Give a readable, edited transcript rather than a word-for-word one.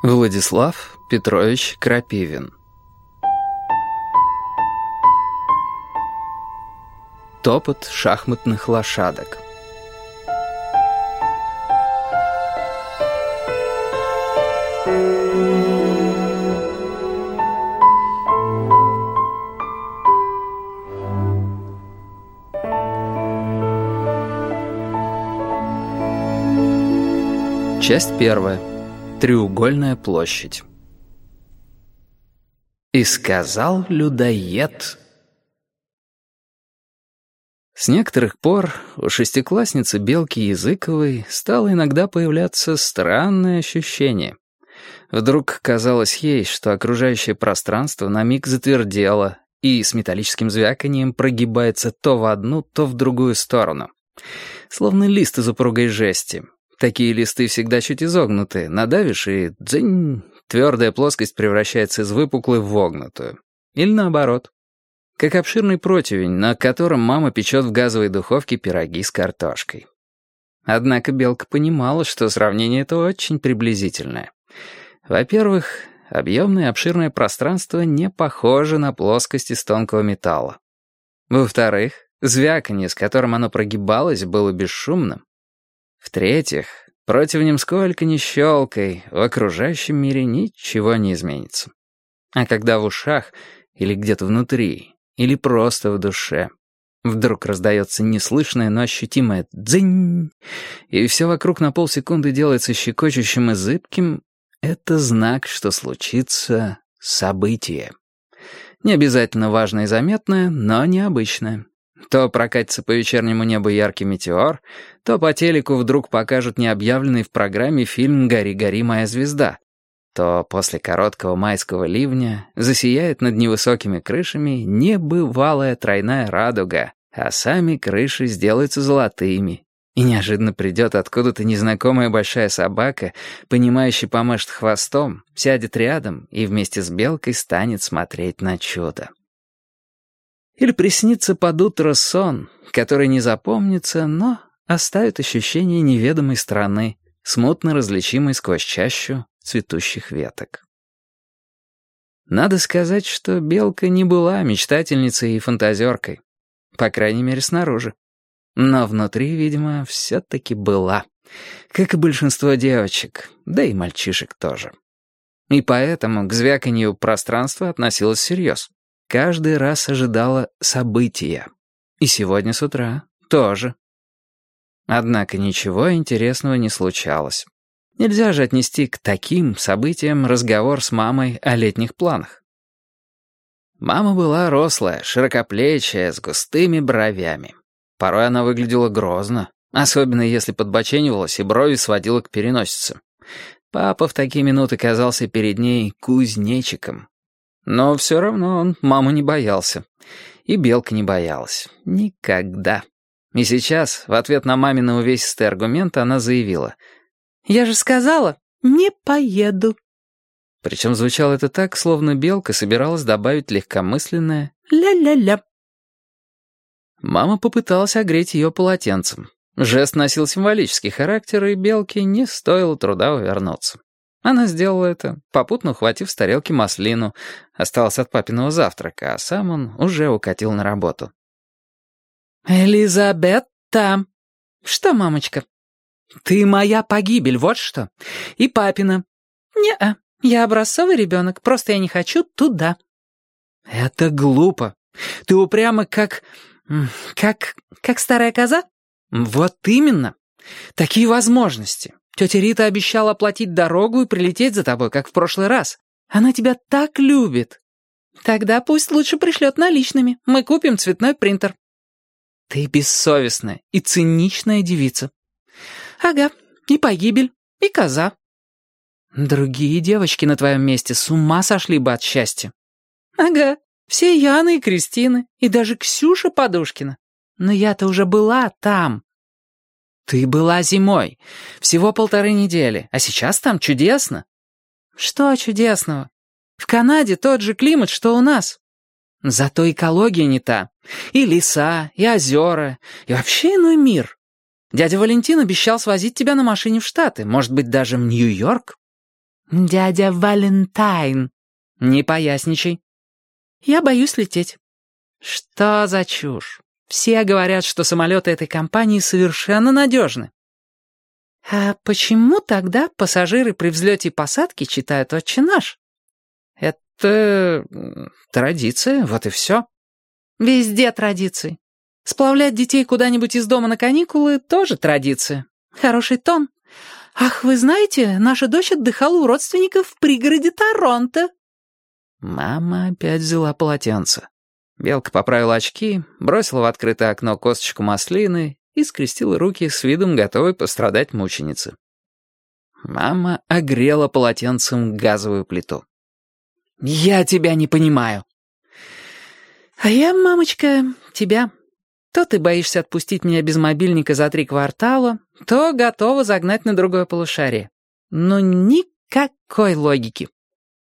Владислав Петрович Крапивин. Топот шахматных лошадок. Часть первая. Треугольная площадь. И сказал людоед. С некоторых пор у шестиклассницы Белки Языковой стало иногда появляться странное ощущение. Вдруг казалось ей, что окружающее пространство на миг затвердело и с металлическим звяканием прогибается то в одну, то в другую сторону. Словно лист из упругой жести. Такие листы всегда чуть изогнуты. Надавишь и дзынь, твердая плоскость превращается из выпуклой в вогнутую. Или наоборот. Как обширный противень, на котором мама печет в газовой духовке пироги с картошкой. Однако Белка понимала, что сравнение это очень приблизительное. Во-первых, объемное обширное пространство не похоже на плоскость из тонкого металла. Во-вторых, звяканье, с которым оно прогибалось, было бесшумным. В-третьих, противнем сколько ни щелкай, в окружающем мире ничего не изменится. А когда в ушах, или где-то внутри, или просто в душе, вдруг раздается неслышное, но ощутимое «дзынь», и все вокруг на полсекунды делается щекочущим и зыбким, это знак, что случится событие. Не обязательно важное и заметное, но необычное. То прокатится по вечернему небу яркий метеор, то по телеку вдруг покажут необъявленный в программе фильм «Гори, гори, моя звезда», то после короткого майского ливня засияет над невысокими крышами небывалая тройная радуга, а сами крыши сделаются золотыми, и неожиданно придет откуда-то незнакомая большая собака, понимающе помашет хвостом, сядет рядом и вместе с Белкой станет смотреть на чудо. Или приснится под утро сон, который не запомнится, но оставит ощущение неведомой страны, смутно различимой сквозь чащу цветущих веток. Надо сказать, что Белка не была мечтательницей и фантазеркой, по крайней мере, снаружи. Но внутри, видимо, все-таки была, как и большинство девочек, да и мальчишек тоже. И поэтому к звяканью пространства относилась всерьез. Каждый раз ожидала события. И сегодня с утра тоже. Однако ничего интересного не случалось. Нельзя же отнести к таким событиям разговор с мамой о летних планах. Мама была рослая, широкоплечая, с густыми бровями. Порой она выглядела грозно, особенно если подбоченивалась и брови сводила к переносице. Папа в такие минуты казался перед ней кузнечиком. Но все равно он маму не боялся. И Белка не боялась. Никогда. И сейчас, в ответ на мамины увесистые аргументы, она заявила: «Я же сказала, не поеду». Причем звучало это так, словно Белка собиралась добавить легкомысленное «ля-ля-ля». Мама попыталась огреть ее полотенцем. Жест носил символический характер, и Белке не стоило труда увернуться. Она сделала это, попутно ухватив с тарелки маслину, осталось от папиного завтрака, а сам он уже укатил на работу. «Элизабетта!» «Что, мамочка?» «Ты моя погибель, вот что. И папина». «Не-а, я образцовый ребенок, просто я не хочу туда». «Это глупо. Ты упряма как старая коза?» «Вот именно. Такие возможности. Тетя Рита обещала оплатить дорогу и прилететь за тобой, как в прошлый раз. Она тебя так любит». «Тогда пусть лучше пришлет наличными. Мы купим цветной принтер». «Ты бессовестная и циничная девица». «Ага, и погибель, и коза». «Другие девочки на твоем месте с ума сошли бы от счастья». «Ага, все Яны и Кристины, и даже Ксюша Подушкина. Но я-то уже была там». «Ты была зимой. Всего 1,5 недели. А сейчас там чудесно». «Что чудесного? В Канаде тот же климат, что у нас». «Зато экология не та. И леса, и озера, и вообще иной мир. Дядя Валентин обещал свозить тебя на машине в Штаты, может быть, даже в Нью-Йорк». «Дядя Валентайн». «Не поясничай». «Я боюсь лететь». «Что за чушь? Все говорят, что самолеты этой компании совершенно надежны». «А почему тогда пассажиры при взлете и посадке читают «Отче наш»?» «Это традиция, вот и все». «Везде традиции. Сплавлять детей куда-нибудь из дома на каникулы тоже традиция. Хороший тон. Ах, вы знаете, наша дочь отдыхала у родственников в пригороде Торонто». Мама опять взяла полотенце. Белка поправила очки, бросила в открытое окно косточку маслины и скрестила руки с видом готовой пострадать мученицы. Мама огрела полотенцем газовую плиту. «Я тебя не понимаю». «А я, мамочка, тебя. То ты боишься отпустить меня без мобильника за 3 квартала, то готова загнать на другое полушарие. Но никакой логики.